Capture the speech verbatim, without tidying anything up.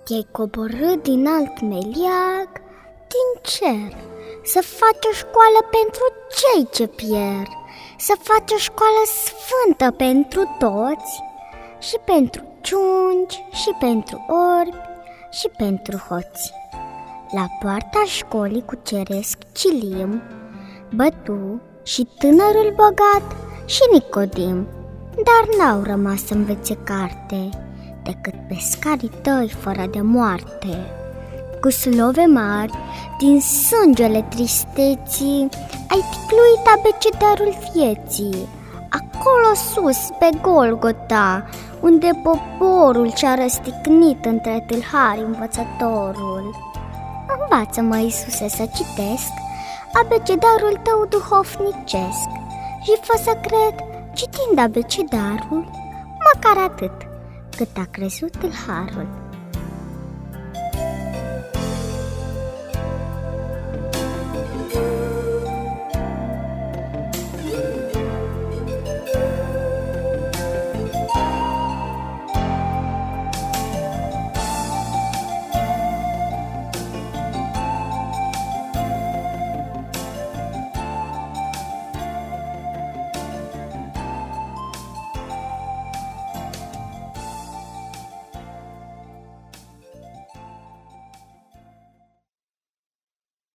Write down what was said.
Te-ai coborât din alt meliag, din cer, să faci o școală pentru cei ce pierd, să faci o școală sfântă pentru toți, și pentru ciungi, și pentru orbi, și pentru hoți. La poarta școlii cu ceresc cilim, bătu și tânărul bogat și Nicodim, dar n-au rămas să învețe carte decât pescarii tăi fără de moarte. Cu slove mari, din sângele tristeții, ai ticluit abecedarul vieții, acolo sus, pe Golgota, unde poporul și-a răstignit între tâlhari învățătorul. Învață-mă, Iisuse, să citesc abecedarul tău duhovnicesc și fă să cred, citind abecedarul, măcar atât cât a crezut tâlharul.